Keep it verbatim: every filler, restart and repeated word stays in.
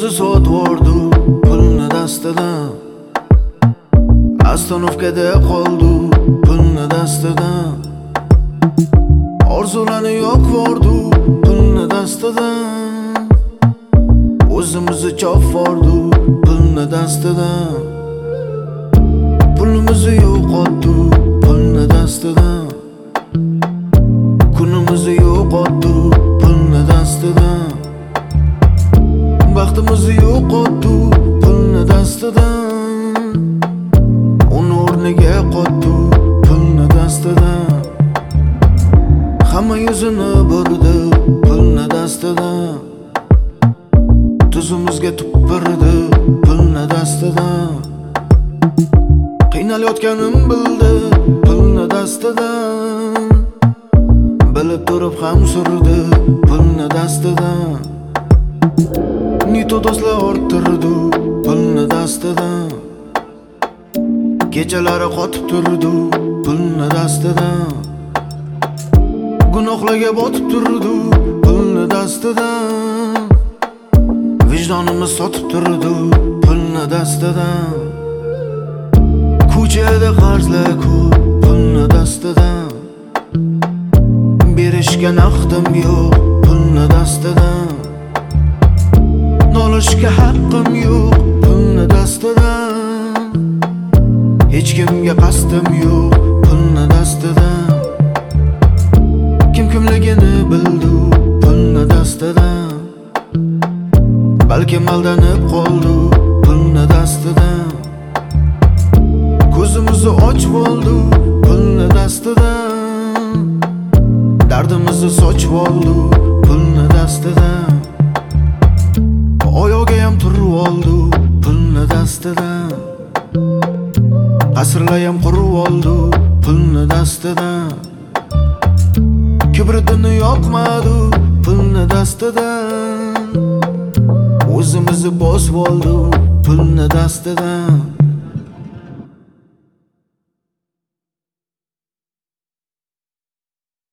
o'zi sotvordi pulni dastidan. Astanovkada qoldi pulni dastidan. Orzularni yo'qvordi pulni dastidan. O'zimizni chopvordi pulni dastidan. Pulimizni yo'qotdi pulni dastidan. Kunimizni yo'qotdi pulni dastidan. Vaqtimizni yo'qotdi pulni dastidan. Uni o'rniga qotdi pulni dastidan. Hamma yuzini burdi pulni dastidan. Tuzimizga tuppirdi pulni dastidan. Qiynalayotganim bildi pulni dastidan. Bilib turib ham surdi pulni dastidan. Nito do'stlar orttirdi pulni dastidan. Kechalari qotib turdi pulni dastidan. Gunohlarga botib turdi pulni dastidan. Vijdonimiz sotib turdi pulni dastidan. Ko'chada qarzlar ko'p pulni dastidan. Berishga naqdim yo'q pulni dastidan. Nolishga haqqim yo'q pulni dastidan. Hech kimga qasdim yo'q pulni dastidan. Kim kimligini bildi pulni dastidan. Balki aldanib qoldi pulni dastidan. Ko'zimizni ochib oldi pulni dastidan. Dardimizni sochib oldi pulni dastidan. Oyoqga ham turib oldi pulni dastidan. Qasrlar ham qurib oldi pulni dastidan. Kibritini yoqmadi pulni dastidan. O'zimizni bosib oldi pulni dastidan.